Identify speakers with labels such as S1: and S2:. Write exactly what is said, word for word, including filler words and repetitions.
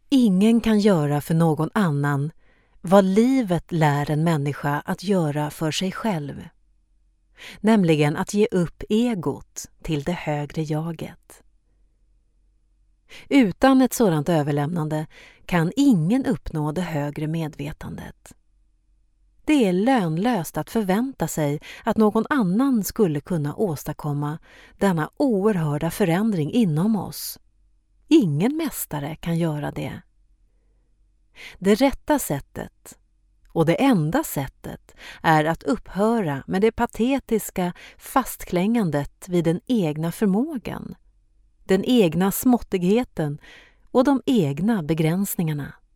S1: Ingen kan göra för någon annan vad livet lär en människa att göra för sig själv. Nämligen att ge upp egot till det högre jaget. Utan ett sådant överlämnande kan ingen uppnå det högre medvetandet. Det är lönlöst att förvänta sig att någon annan skulle kunna åstadkomma denna oerhörda förändring inom oss. Ingen mästare kan göra det. Det rätta sättet, och det enda sättet, är att upphöra med det patetiska fastklängandet vid den egna förmågan, den egna småttigheten och de egna begränsningarna.